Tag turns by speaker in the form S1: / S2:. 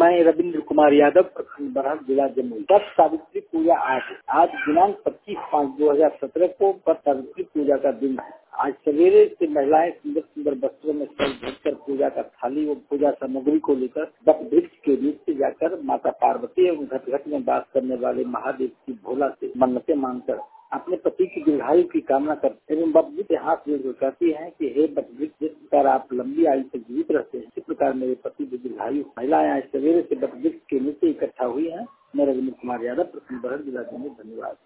S1: मैं रविंद्र कुमार यादव, प्रखंड बरहट, जिला जमुई। वट सावित्री पूजा आज दिनांक 25/5/2017 को वट सावित्री पूजा का दिन है। आज सवेरे से महिलाएं सुंदर सुंदर वस्त्रों में सज धजकर पूजा का थाली व पूजा सामग्री को लेकर वट वृक्ष के नीचे जाकर माता पार्वती एवं घट में वास करने वाले महादेव की भोला से मन्नतें मांगकर अपने पति की दीर्घायु की कामना करते एवं बबली के हाथ जोड़कर कहती है कि हे वट वृक्ष, जिस प्रकार आप लंबी आयु तक जीवित रहते हैं, इसी प्रकार मेरे पति की दीर्घायु। महिलाएं आज सवेरे से वट वृक्ष के नीचे इकट्ठा हुई हैं। मैं रविंद्र कुमार यादव, प्रखंड बरहट, जिला जमुई। धन्यवाद।